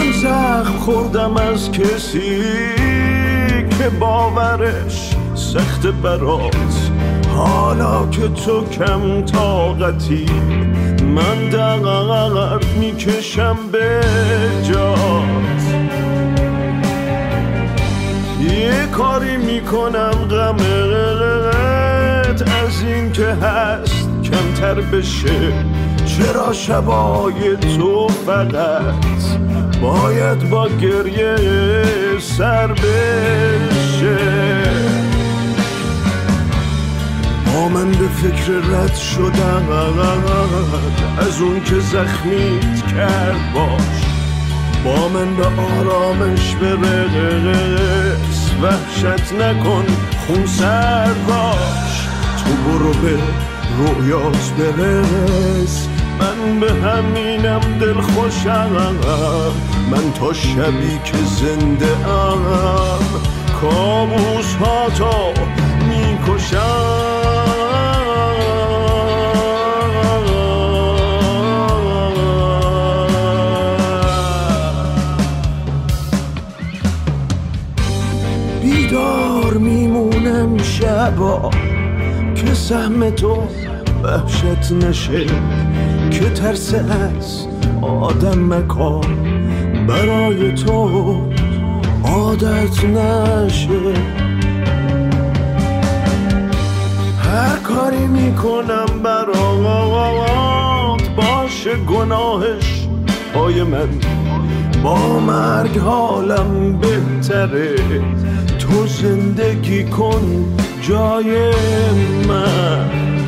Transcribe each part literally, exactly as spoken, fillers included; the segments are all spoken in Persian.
من زخم خوردم از کسی که باورش سخت برات، حالا که تو کم طاقتی من درد میکشم به جات. یه کاری میکنم غمت از این که هست کمتر بشه، چرا شبای تو فقط باید با گریه سر بشه. با من به فکر رد شدن از اون که زخمیت کرد باش، با من به آرامش برس، وحشت نکن خون سر باش. تو برو به رویات برس، من به همینم دل خوشم، من تا شبی که زنده ام کابوس ها تا میکشم. بیدار میمونم شبا که سهم تو وحشت نشه، که ترس از آدم مکان برای تو عادت نشه. هر کاری میکنم برات باشه گناهش پای من، با مرگ حالم بهتره، تو زندگی کن جای من.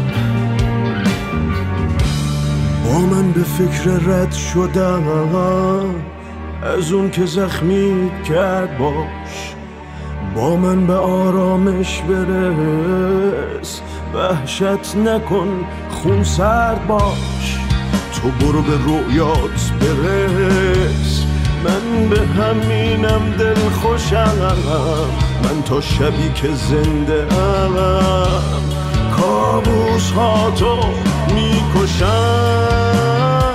با من به فکر رد شدن از اون که زخمیت کرد باش، با من به آرامش برس، وحشت نکن خون سرد باش. تو برو به رویات برس، من به همینم دل خوشم، من تا شبی که زنده ام کابوس ها تو میکشم.